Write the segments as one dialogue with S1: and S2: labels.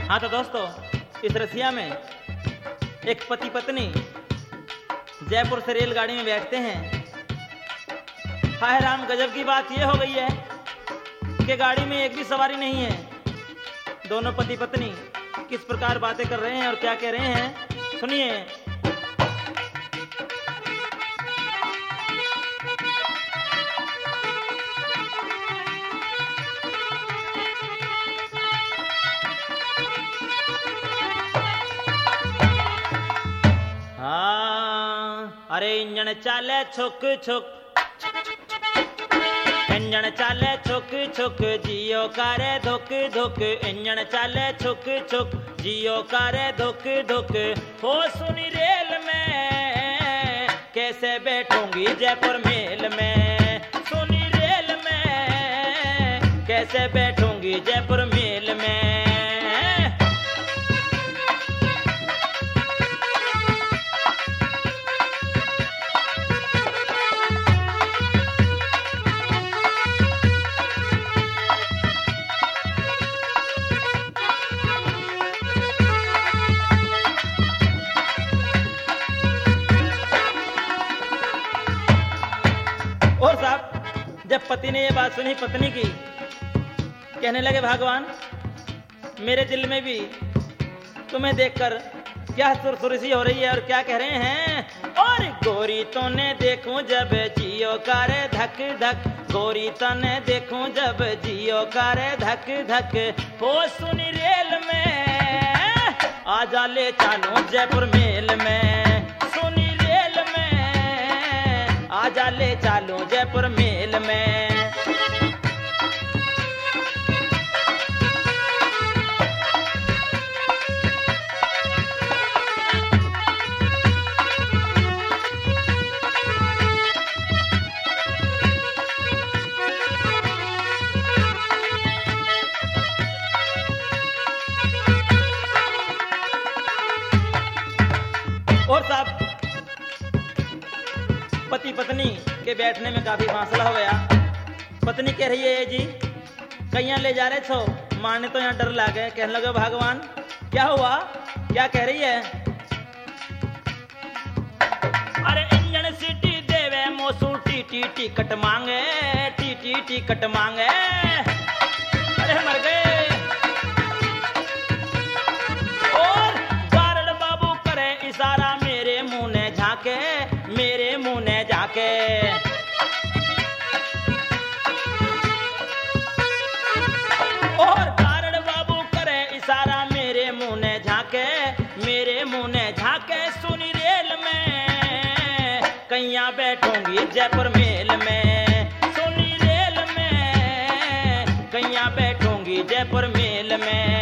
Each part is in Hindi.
S1: हाँ तो दोस्तों, इस रसिया में एक पति पत्नी जयपुर से रेलगाड़ी में बैठते हैं। हाय राम, गजब की बात यह हो गई है कि गाड़ी में एक भी सवारी नहीं है। दोनों पति पत्नी किस प्रकार बातें कर रहे हैं और क्या कह रहे हैं, सुनिए। अरे इंजन चाले छुक छुक, इंजन चाले छुक छुक, जियो करे धुक धुक। इंजन चाले छुक छुक, जियो करे धुक धुक। हो सुनी रेल में कैसे बैठूंगी जयपुर मेल में। सुनी रेल में कैसे बैठूंगी जयपुर मेल में। और साहब, जब पति ने ये बात सुनी पत्नी की, कहने लगे भगवान, मेरे दिल में भी तुम्हें देखकर क्या सुरसुरी हो रही है और क्या कह रहे हैं। और गोरी तो ने देखूं जब जियो करे धक धक, गोरी तो ने देखूं जब जियो करे धक धक। हो सुनी रेल में आजा ले चालू जयपुर मेल में। सुनी रेल में आजा ले चालू जयपुर मेल में। और साहब, पति पत्नी के बैठने में काफी फासला हो गया। पत्नी कह रही है, जी कहीं ले जा रहे छो, माने तो यहाँ डर लागे। कहने लगे भगवान, क्या हुआ, क्या कह रही है। अरे इंजन सीटी देवे मोसू टी टिकट मांगे, टी टिकट मांगे। अरे मर गए। और गारड़ बाबू करे इशारा, मेरे मुंह ने झाके, मेरे मुंह ने जाके। और गारड़ बाबू करे इशारा, मेरे मुंह ने झाके, मेरे मुंह ने झाके। सुनी रेल में कैया बैठूंगी जयपुर मेल में। सुनी रेल में कैया बैठूंगी जयपुर मेल में।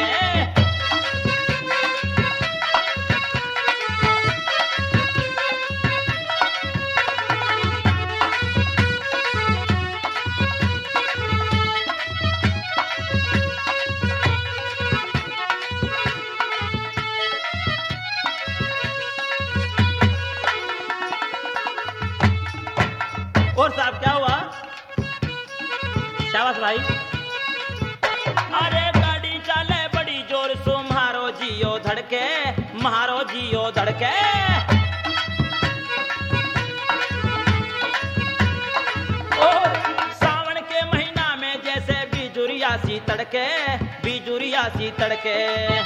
S1: और साहब, क्या हुआ, शाबाश भाई। अरे गाड़ी चाले बड़ी जोर सो, म्हारो जियो धड़के, म्हारो जियो धड़के। और सावन के महीना में जैसे बिजुरिया सी तड़के, बिजुरिया सी तड़के।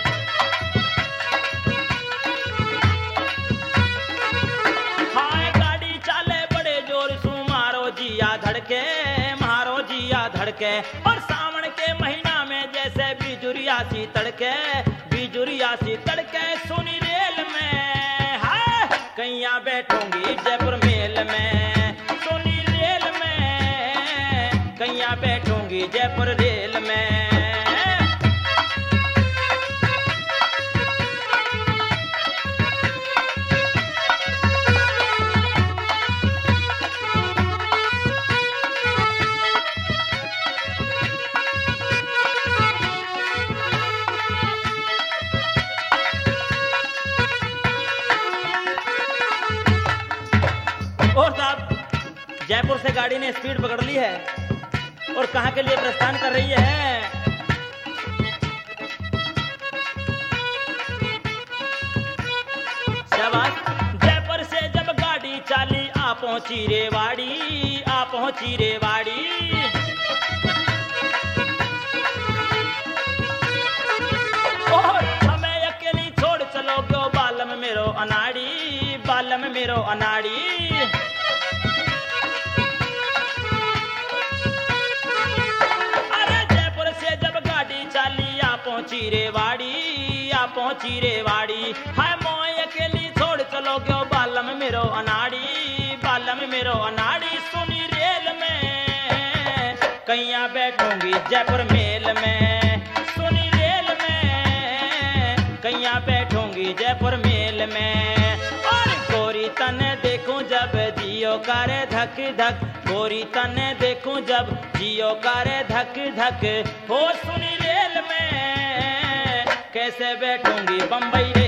S1: धड़के, म्हारो जिया धड़के। और सावन के महीना में जैसे बिजुरिया सी तड़के, बिजुरिया सी तड़के। सुनी रेल में हाय कैया बैठूंगी जयपुर मेल में। सुनी रेल में कैया बैठूंगी जयपुर रेल में। और साहब, जयपुर से गाड़ी ने स्पीड पकड़ ली है और कहां के लिए प्रस्थान कर रही है। पहुंची रेवाड़ी, आ पहुंची रेवाड़ी। और हमें अकेली छोड़ चलो क्यों बालम मेरो अनाड़ी, बालम मेरो अनाड़ी। पहुंची रेवाड़ी, आ पहुंची रेवाड़ी। हाय मोय अकेली छोड़ चलो क्यों बालम मेरो अनाड़ी, बालम मेरो अनाड़ी। सुनी रेल में कैया बैठूंगी जयपुर मेल में, सुनी रेल में कैया बैठूंगी जयपुर मेल में। और गोरी तने देखूं जब जियो करे धक धक, गोरी तने देखूं जब जियो करे धक धक। हो सुनी रेल में कैसे बैठूंगी बम्बई